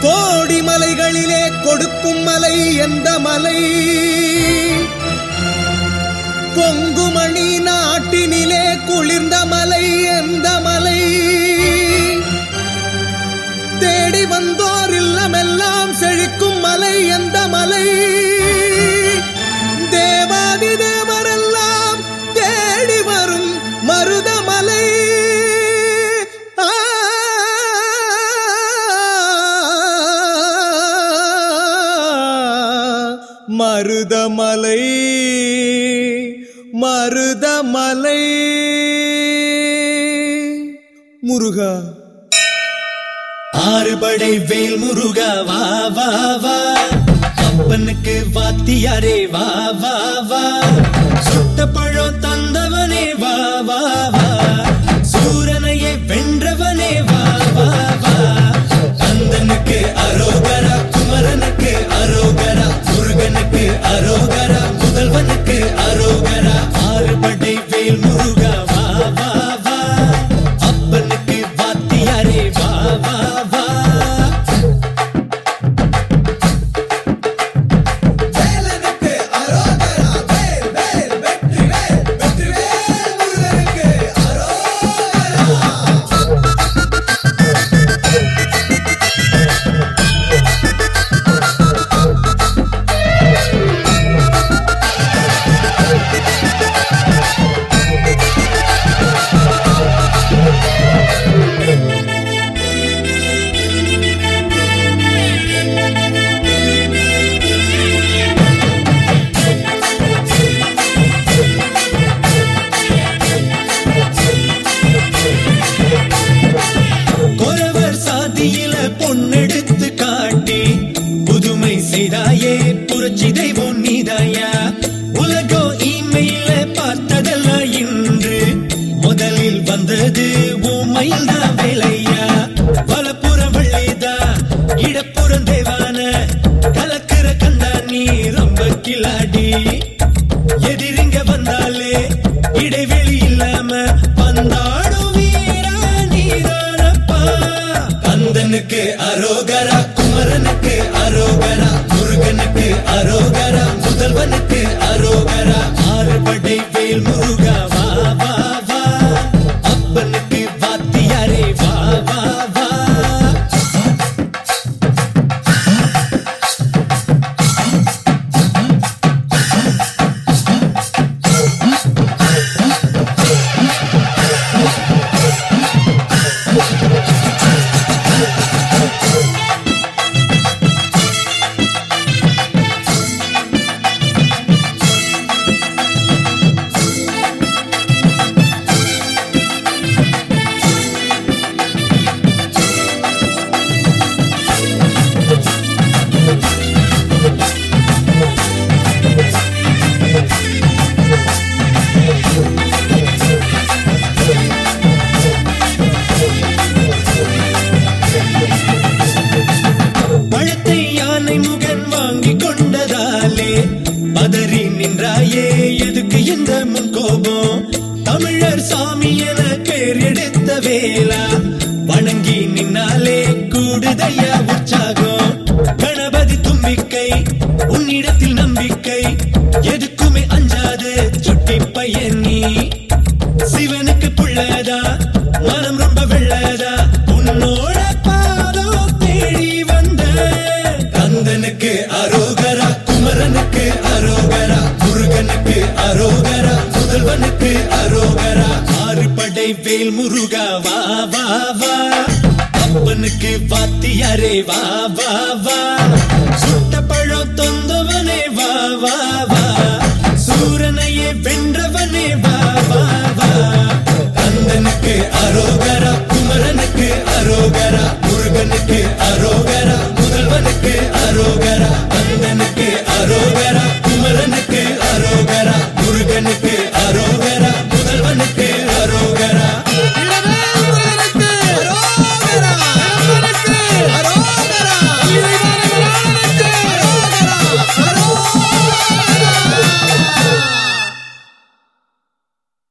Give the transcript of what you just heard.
கோடி மலைகளிலே கொடுக்கும் மலை எந்த மலை? கொங்குமணி நாட்டினிலே குளிர்ந்த மலை எந்த மலை? தேடி வந்தோர் இல்லமெல்லாம் செழிக்கும் மலை எந்த மலை? தேவாதி தேவரெல்லாம் தேடி வரும் மருதமலை. மருதமலை மருதமலை. முருகா ஆறுபடை வேல் முருகா வா வா வா, அப்பனுக்கு வாத்தியாரே வா வா வா, சுட்ட பழம் தந்தவனே வா வா வா, சூரனையே வென்றவனே வா வா வா, கந்தனுக்கு அரோகரா, குமரனுக்கு அரோகரா, முருகனுக்கு அரோகரா, முதல்வனுக்கு அரோகரா. ஆறுபடை வேல் முருகா வா வா வா, அப்பனுக்கு வாத்தியாரே வா வா வா. வேலனுக்கு அரோகரா, வேல் வேல் வெற்றிவேல், வெற்றிவேல் முருகனுக்கு அரோகரா. கொரவர் சாதியில பொன்னெடுத்து காட்டி புதுமை செய்தாயே, புரட்சி தெய்வம் நீதாயா. உலகோ இமையில பார்த்ததெல்லாம் இன்று முதலில் வந்தது உமையில் தான் வேலையா. வலப்புறம் வள்ளிதா, இடப்புறம் தேவான, கலக்கிற கண்டா நீ ரொம்ப கிளாடி. எதிரிங்க வந்தாலே இடைவெளி இல்லாம வந்தாடும் வீரா நீதானப்பா. கந்தனுக்கு அரோகரா, குமரனுக்கு அரோகரா, முருகனுக்கு அரோகரா, முதல்வனுக்கு அரோகரா. ஆறுபடை வேல் முருகா வா வா வா, அப்பனுக்கு வாத்தியாரே வா வா வா. பழத்தை யானை முகன் வாங்கி கொண்டதாலே பதறி நின்றாயே, எதுக்கு இந்த முன்கோபம்? தமிழர் சாமி என பேர் எடுத்த வேளா, வணங்கி நின்னாலே கூடுதையா உற்சாகம். கணபதி தும்பிக்கை, உன்னிடத்தில் நம்பிக்கை, எதுக்குமே அஞ்சாது சுட்டி பையன் நீ. சிவனுக்கு புள்ளதா, மனம் ரொம்ப வெள்ளதா, உன்னோட பாதம் தேடி வந்த. கந்தனுக்கு அரோகரா, குமரனுக்கு அரோகரா, முருகனுக்கு அரோகரா, முதல்வனுக்கு அரோகரா. ஆறுபடை வேல் முருகா வா வா வா, அப்பனுக்கு வாத்தியாரே வா வா வா.